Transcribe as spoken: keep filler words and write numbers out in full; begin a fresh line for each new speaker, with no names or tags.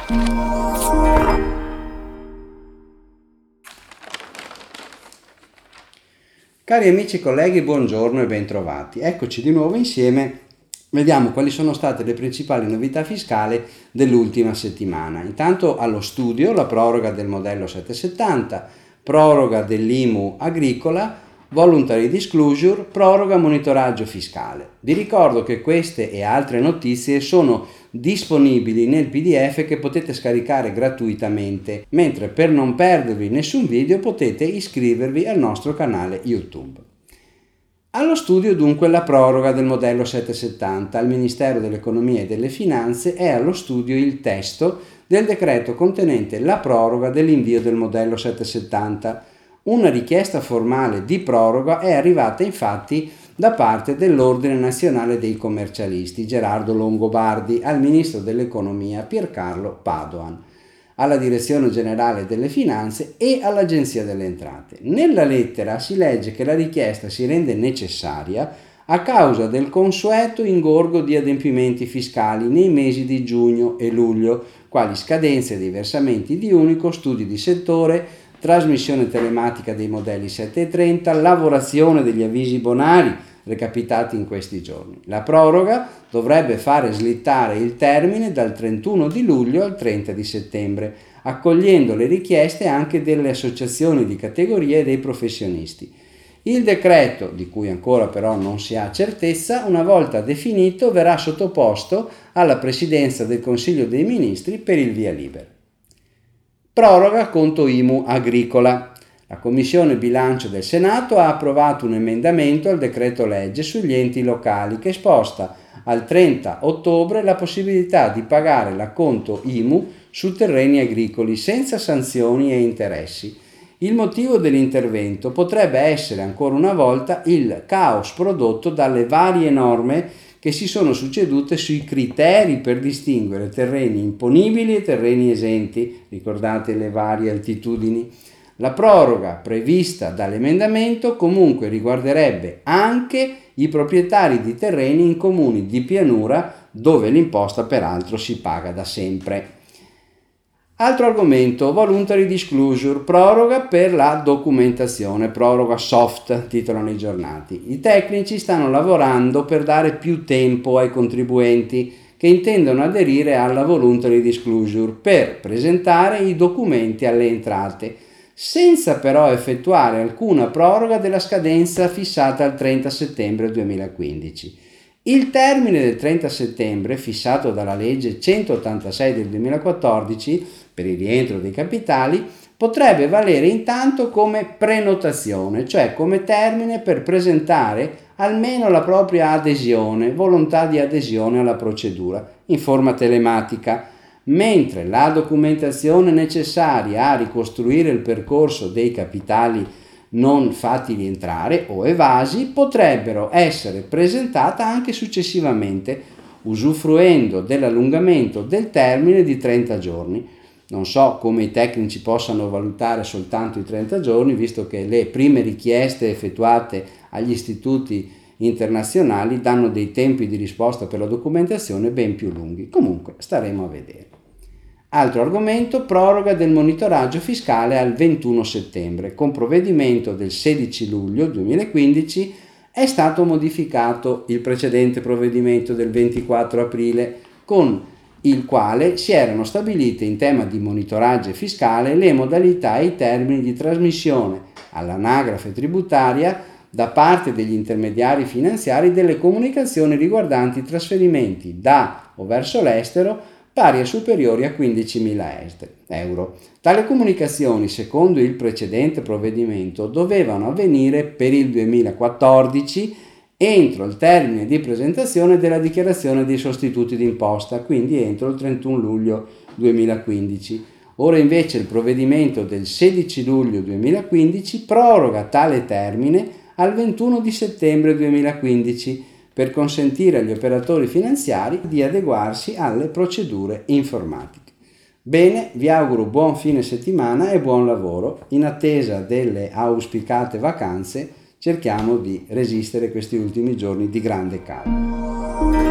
Cari amici e colleghi, buongiorno e bentrovati. Eccoci di nuovo insieme. Vediamo quali sono state le principali novità fiscali dell'ultima settimana. Intanto allo studio la proroga del modello settecentosettanta, proroga dell'I M U agricola, voluntary disclosure, proroga monitoraggio fiscale. Vi ricordo che queste e altre notizie sono disponibili nel P D F che potete scaricare gratuitamente, mentre per non perdervi nessun video potete iscrivervi al nostro canale YouTube. Allo studio dunque la proroga del modello settecentosettanta. Al Ministero dell'Economia e delle Finanze è allo studio il testo del decreto contenente la proroga dell'invio del modello settecentosettanta. Una richiesta formale di proroga è arrivata infatti da parte dell'Ordine Nazionale dei Commercialisti Gerardo Longobardi al Ministro dell'Economia Piercarlo Padoan, alla Direzione Generale delle Finanze e all'Agenzia delle Entrate. Nella lettera si legge che la richiesta si rende necessaria a causa del consueto ingorgo di adempimenti fiscali nei mesi di giugno e luglio, quali scadenze dei versamenti di unico, studi di settore, trasmissione telematica dei modelli sette e trenta, lavorazione degli avvisi bonari recapitati in questi giorni. La proroga dovrebbe fare slittare il termine dal trentuno di luglio al trenta di settembre, accogliendo le richieste anche delle associazioni di categoria e dei professionisti. Il decreto, di cui ancora però non si ha certezza, una volta definito verrà sottoposto alla Presidenza del Consiglio dei Ministri per il via libera. Proroga conto I M U agricola. La Commissione Bilancio del Senato ha approvato un emendamento al decreto legge sugli enti locali che sposta al trenta ottobre la possibilità di pagare l'acconto I M U su terreni agricoli senza sanzioni e interessi. Il motivo dell'intervento potrebbe essere ancora una volta il caos prodotto dalle varie norme che si sono succedute sui criteri per distinguere terreni imponibili e terreni esenti, ricordate le varie altitudini. La proroga prevista dall'emendamento comunque riguarderebbe anche i proprietari di terreni in comuni di pianura dove l'imposta peraltro si paga da sempre. Altro argomento, voluntary disclosure, proroga per la documentazione, proroga soft, titolano i giornali. I tecnici stanno lavorando per dare più tempo ai contribuenti che intendono aderire alla voluntary disclosure per presentare i documenti alle entrate, senza però effettuare alcuna proroga della scadenza fissata al trenta settembre duemilaquindici. Il termine del trenta settembre, fissato dalla legge centottantasei del duemilaquattordici per il rientro dei capitali, potrebbe valere intanto come prenotazione, cioè come termine per presentare almeno la propria adesione, volontà di adesione alla procedura, in forma telematica, mentre la documentazione necessaria a ricostruire il percorso dei capitali non fatti rientrare o evasi potrebbero essere presentata anche successivamente, usufruendo dell'allungamento del termine di trenta giorni. Non so come i tecnici possano valutare soltanto i trenta giorni, visto che le prime richieste effettuate agli istituti internazionali danno dei tempi di risposta per la documentazione ben più lunghi. Comunque staremo a vedere. Altro argomento, proroga del monitoraggio fiscale al ventuno settembre. Con provvedimento del sedici luglio duemilaquindici è stato modificato il precedente provvedimento del ventiquattro aprile, con il quale si erano stabilite in tema di monitoraggio fiscale le modalità e i termini di trasmissione all'anagrafe tributaria da parte degli intermediari finanziari delle comunicazioni riguardanti trasferimenti da o verso l'estero pari a superiori a quindicimila euro. Tali comunicazioni, secondo il precedente provvedimento, dovevano avvenire per il duemilaquattordici entro il termine di presentazione della dichiarazione dei sostituti d'imposta, quindi entro il trentuno luglio duemilaquindici. Ora invece il provvedimento del sedici luglio duemilaquindici proroga tale termine al ventuno di settembre duemilaquindici per consentire agli operatori finanziari di adeguarsi alle procedure informatiche. Bene, vi auguro buon fine settimana e buon lavoro. In attesa delle auspicate vacanze cerchiamo di resistere questi ultimi giorni di grande caldo.